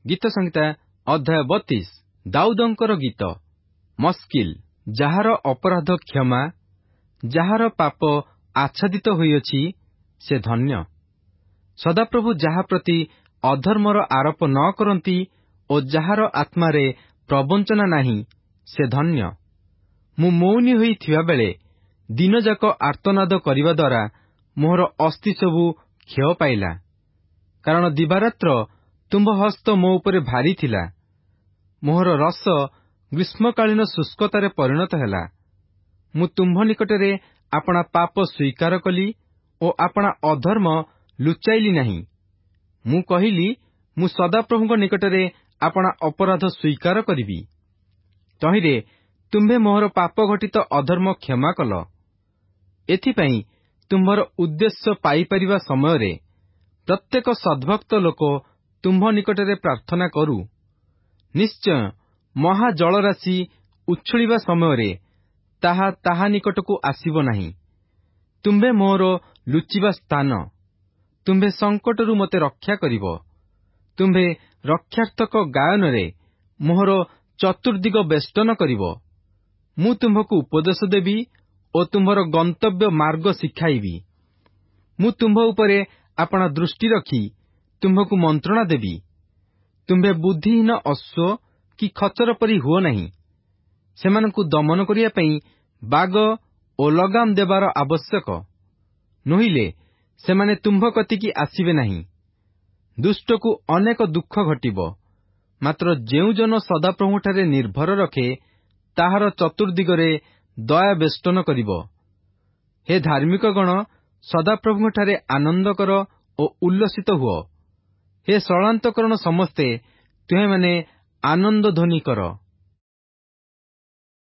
ଗୀତ ସଂହିତା ଅଧ୍ୟାୟ 32। ଦାଉଦଙ୍କର ଗୀତ। ମସ୍କିଲ୍। ଯାହାର ଅପରାଧ କ୍ଷମା, ଯାହାର ପାପ ଆଚ୍ଛାଦିତ ହୋଇଅଛି, ସେ ଧନ୍ୟ। ସଦାପ୍ରଭୁ ଯାହା ପ୍ରତି ଅଧର୍ମର ଆରୋପ ନ କରନ୍ତି ଓ ଯାହାର ଆତ୍ମାରେ ପ୍ରବଞ୍ଚନା ନାହିଁ, ସେ ଧନ୍ୟ। ମୁଁ ମୌନୀ ହୋଇ ଥିବାବେଳେ ଦିନଯାକ ଆର୍ତ୍ତନାଦ କରିବା ଦ୍ୱାରା ମୋହର ଅସ୍ଥି ସବୁ କ୍ଷୟ ପାଇଲା। କାରଣ ଦିବାରାତ୍ର ତୁମ୍ଭ ହସ୍ତ ମୋ ଉପରେ ଭାରି ଥିଲା। ମୋହର ରସ ଗ୍ରୀଷ୍ମକାଳୀନ ଶୁଷ୍କତାରେ ପରିଣତ ହେଲା। ମୁଁ ତୁମ୍ଭ ନିକଟରେ ଆପଣା ପାପ ସ୍ୱୀକାର କଲି ଓ ଆପଣା ଅଧର୍ମ ଲୁଚାଇଲି ନାହିଁ। ମୁଁ କହିଲି, ମୁଁ ସଦାପ୍ରଭୁଙ୍କ ନିକଟରେ ଆପଣା ଅପରାଧ ସ୍ୱୀକାର କରିବି। ତହିଁରେ ତୁମ୍ଭେ ମୋହର ପାପ ଘଟିତ ଅଧର୍ମ କ୍ଷମା କଲ। ଏଥିପାଇଁ ତୁମ୍ଭର ଉଦ୍ଦେଶ୍ୟ ପାଇପାରିବା ସମୟରେ ପ୍ରତ୍ୟେକ ସଦ୍ଭକ୍ତ ଲୋକ ତୁମ୍ଭ ନିକଟରେ ପ୍ରାର୍ଥନା କରୁ। ନିଶ୍ଚୟ ମହାଜଳରାଶି ଉଛୁଳିବା ସମୟରେ ତାହା ତାହା ନିକଟକୁ ଆସିବ ନାହିଁ। ତୁମ୍ଭେ ମୋର ଲୁଚିବା ସ୍ଥାନ। ତୁମ୍ଭେ ସଙ୍କଟରୁ ମୋତେ ରକ୍ଷା କରିବ। ତୁମ୍ଭେ ରକ୍ଷାର୍ଥକ ଗାୟନରେ ମୋହର ଚତୁର୍ଦ୍ଦିଗ ବେଷ୍ଟନ କରିବ। ମୁଁ ତୁମ୍ଭକୁ ଉପଦେଶ ଦେବି ଓ ତୁମ୍ଭର ଗନ୍ତବ୍ୟ ମାର୍ଗ ଶିଖାଇବି। ମୁଁ ତୁମ୍ଭ ଉପରେ ଆପଣା ଦୃଷ୍ଟି ରଖି ତୁମ୍ଭକୁ ମନ୍ତ୍ରଣା ଦେବି। ତୁମ୍ଭେ ବୁଦ୍ଧିହୀନ ଅଶ୍ୱ କି ଖଚର ପରି ହୁଅ ନାହିଁ। ସେମାନଙ୍କୁ ଦମନ କରିବା ପାଇଁ ବାଗ ଓ ଲଗାମ ଦେବାର ଆବଶ୍ୟକ। ନୋହିଲେ ସେମାନେ ତୁମ୍ଭ କତିକି ଆସିବେ ନାହିଁ। ଦୁଷ୍ଟକୁ ଅନେକ ଦୁଃଖ ଘଟିବ, ମାତ୍ର ଯେଉଁ ଜନ ସଦାପ୍ରଭୁଠାରେ ନିର୍ଭର ରଖେ, ତାହାର ଚତୁର୍ଦ୍ଦିଗରେ ଦୟା ବେଷ୍ଟନ କରିବ। ହେ ଧାର୍ମିକଗଣ, ସଦାପ୍ରଭୁଙ୍କଠାରେ ଆନନ୍ଦ କର ଓ ଉଲ୍ଲସିତ ହୁଅ। ହେ ସରଳାନ୍ତକରଣ ସମସ୍ତେ, ତୁମେମାନେ ଆନନ୍ଦ ଧ୍ୱନି କର।